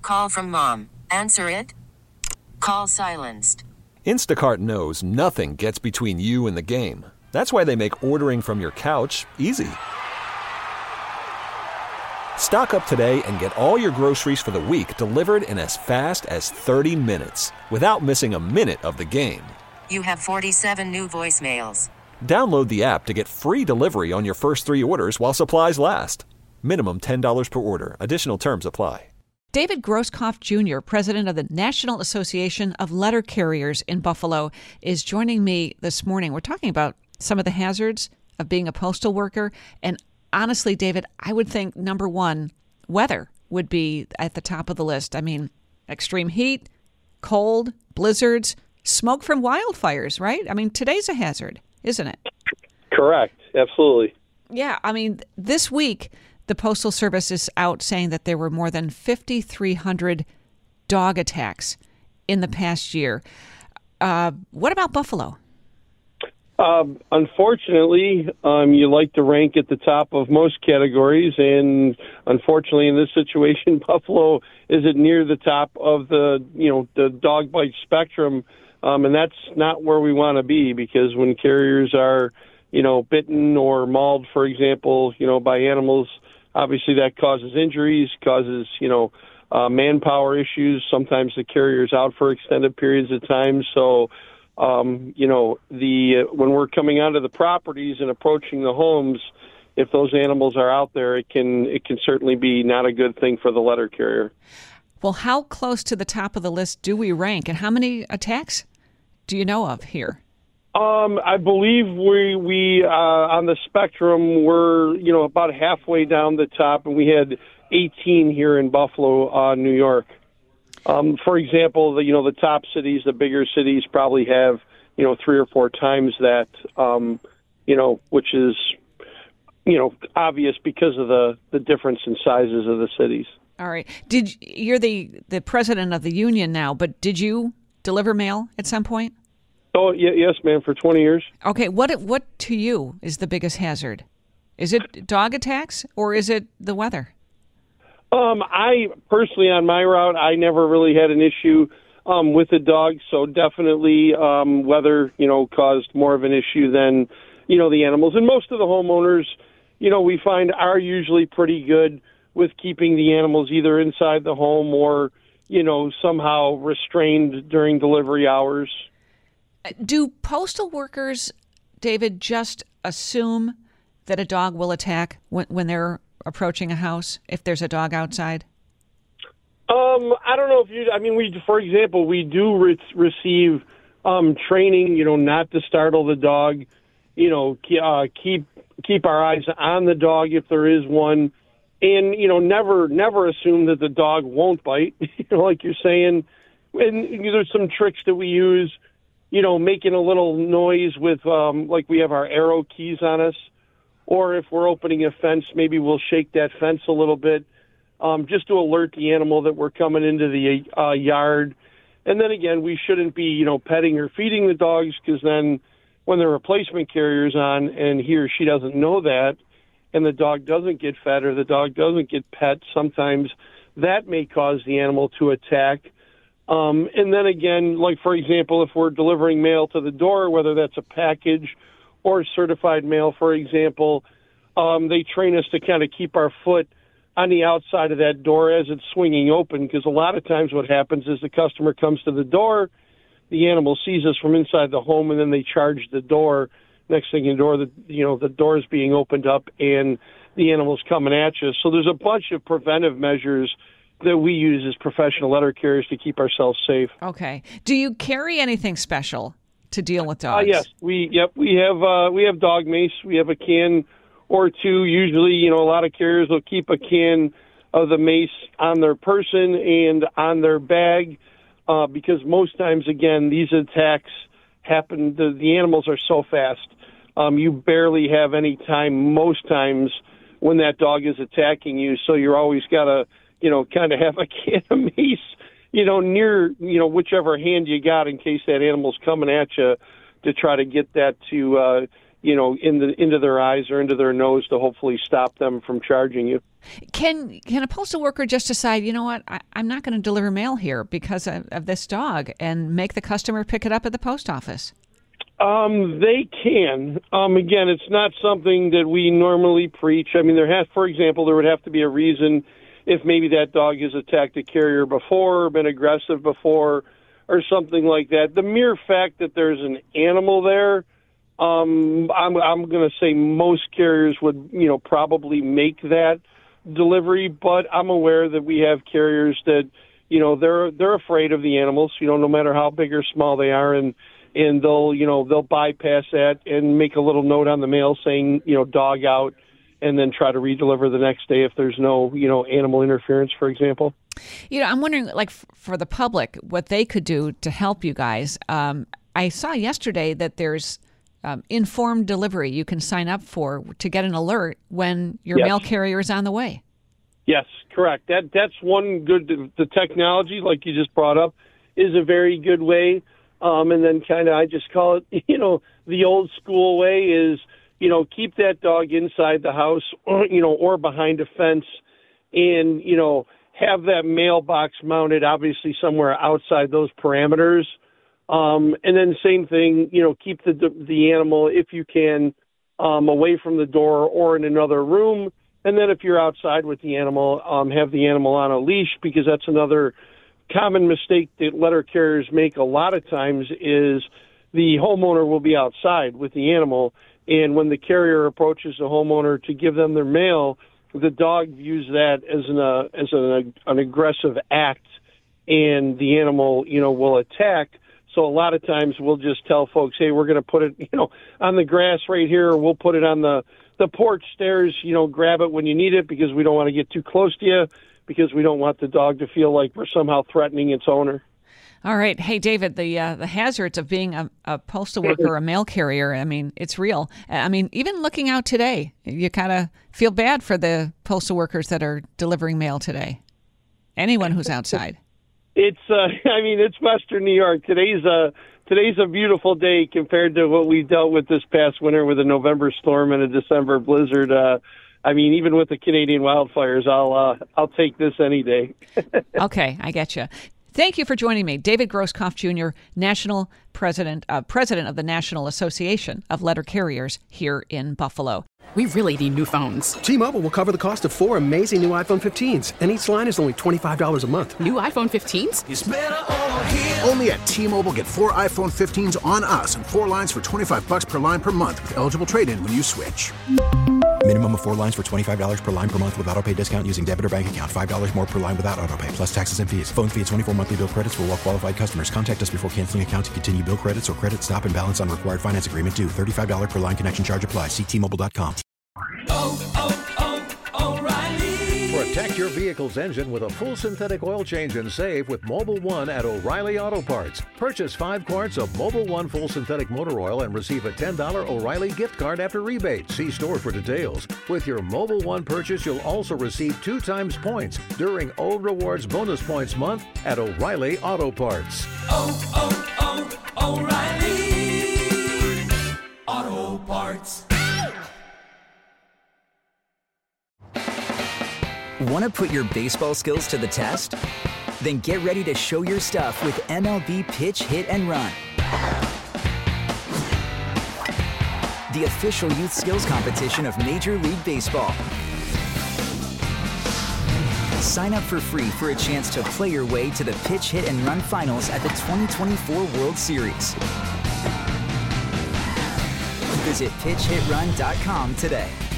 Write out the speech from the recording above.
Call from mom. Answer it. Call silenced. Instacart knows nothing gets between you and the game. That's why they make ordering from your couch easy. Stock up today and get all your groceries for the week delivered in as fast as 30 minutes without missing a minute of the game. You have 47 new voicemails. Download the app to get free delivery on your first 3 orders while supplies last. Minimum $10 per order. Additional terms apply. David Grosskopf Jr., president of the National Association of Letter Carriers in Buffalo, is joining me this morning. We're talking about some of the hazards of being a postal worker. And honestly, David, I would think number one, weather would be at the top of the list. I mean, extreme heat, cold, blizzards, smoke from wildfires, right? I mean, today's a hazard, isn't it? Correct. Absolutely. Yeah. I mean, this week, the Postal Service is out saying that there were more than 5,300 dog attacks in the past year. What about Buffalo? Unfortunately, you like to rank at the top of most categories, and unfortunately, in this situation, Buffalo isn't near the top of the dog bite spectrum, and that's not where we want to be, because when carriers are, bitten or mauled, for example, by animals, obviously that causes injuries, causes, manpower issues. Sometimes the carrier's out for extended periods of time. So, when we're coming onto the properties and approaching the homes, if those animals are out there, it can certainly be not a good thing for the letter carrier. Well, how close to the top of the list do we rank, and how many attacks do you know of here? I believe we on the spectrum, we're, about halfway down the top, and we had 18 here in Buffalo, New York. For example, the top cities, the bigger cities probably have, 3 or 4 times that, which is, obvious because of the difference in sizes of the cities. All right. You're the president of the union now, but did you deliver mail at some point? Oh, yes, ma'am, for 20 years. Okay, what to you is the biggest hazard? Is it dog attacks or is it the weather? I personally, on my route, I never really had an issue with the dog, so definitely weather, caused more of an issue than, the animals. And most of the homeowners, we find are usually pretty good with keeping the animals either inside the home or, somehow restrained during delivery hours. Do postal workers, David, just assume that a dog will attack when they're approaching a house if there's a dog outside? I don't know if for example, we do receive training, not to startle the dog, keep our eyes on the dog if there is one, and, never assume that the dog won't bite, like you're saying. And there's some tricks that we use, making a little noise with, like we have our arrow keys on us, or if we're opening a fence, maybe we'll shake that fence a little bit, just to alert the animal that we're coming into the yard. And then again, we shouldn't be, petting or feeding the dogs, because then when the replacement carrier's on and he or she doesn't know that, and the dog doesn't get fed or the dog doesn't get pet, sometimes that may cause the animal to attack. And then again, like, for example, if we're delivering mail to the door, whether that's a package or certified mail, for example, they train us to kind of keep our foot on the outside of that door as it's swinging open, because a lot of times what happens is the customer comes to the door, the animal sees us from inside the home, and then they charge the door. Next thing you know, the door is being opened up and the animal's coming at you. So there's a bunch of preventive measures that we use as professional letter carriers to keep ourselves safe. Okay. Do you carry anything special to deal with dogs? Yes, we have dog mace. We have a can or two. Usually, a lot of carriers will keep a can of the mace on their person and on their bag, because most times, again, these attacks happen. The animals are so fast. You barely have any time most times when that dog is attacking you. So you're always got to, kind of have a can of mace, near, whichever hand you got in case that animal's coming at you, to try to get that to, into their eyes or into their nose to hopefully stop them from charging you. Can a postal worker just decide, you know what, I'm not going to deliver mail here because of this dog, and make the customer pick it up at the post office? They can. Again, it's not something that we normally preach. I mean, for example, there would have to be a reason if maybe that dog has attacked a carrier before, been aggressive before, or something like that. The mere fact that there's an animal there, I'm going to say most carriers would, probably make that delivery. But I'm aware that we have carriers that, they're afraid of the animals, no matter how big or small they are, and they'll bypass that and make a little note on the mail saying, dog out, and then try to redeliver the next day if there's no, animal interference, for example. I'm wondering, like, for the public, what they could do to help you guys. I saw yesterday that there's informed delivery you can sign up for to get an alert when your mail carrier is on the way. Yes, correct. That's one good. The technology, like you just brought up, is a very good way. And then I just call it, the old school way is, keep that dog inside the house or behind a fence, and, have that mailbox mounted obviously somewhere outside those parameters. And then same thing, keep the animal, if you can, away from the door or in another room. And then if you're outside with the animal, have the animal on a leash, because that's another common mistake that letter carriers make a lot of times is the homeowner will be outside with the animal, and when the carrier approaches the homeowner to give them their mail, the dog views that as an aggressive act, and the animal, will attack. So a lot of times we'll just tell folks, hey, we're going to put it, on the grass right here, or we'll put it on the porch stairs, grab it when you need it, because we don't want to get too close to you, because we don't want the dog to feel like we're somehow threatening its owner. All right. Hey, David, the hazards of being a postal worker or a mail carrier, I mean, it's real. I mean, even looking out today, you kind of feel bad for the postal workers that are delivering mail today. Anyone who's outside. It's Western New York. Today's a beautiful day compared to what we dealt with this past winter with a November storm and a December blizzard. Even with the Canadian wildfires, I'll take this any day. Okay, I get you. Thank you for joining me, David Grosskopf Jr., National President of the National Association of Letter Carriers here in Buffalo. We really need new phones. T-Mobile will cover the cost of 4 amazing new iPhone 15s, and each line is only $25 a month. New iPhone 15s? It's better over here. Only at T-Mobile, get 4 iPhone 15s on us and 4 lines for $25 per line per month with eligible trade-in when you switch. Minimum of 4 lines for $25 per line per month with autopay discount using debit or bank account. $5 more per line without autopay, plus taxes and fees. Phone fee at 24 monthly bill credits for well-qualified customers. Contact us before canceling account to continue bill credits or credit stop and balance on required finance agreement due. $35 per line connection charge applies. See T-Mobile.com. O'Reilly. Protect your vehicle's engine with a full synthetic oil change and save with Mobil 1 at O'Reilly Auto Parts. Purchase 5 quarts of Mobil 1 full synthetic motor oil and receive a $10 O'Reilly gift card after rebate. See store for details. With your Mobil 1 purchase, you'll also receive 2 times points during O Rewards Bonus Points Month at O'Reilly Auto Parts. O'Reilly Auto Parts. Want to put your baseball skills to the test? Then get ready to show your stuff with MLB Pitch, Hit, and Run. The official youth skills competition of Major League Baseball. Sign up for free for a chance to play your way to the Pitch, Hit, and Run finals at the 2024 World Series. Visit PitchHitRun.com today.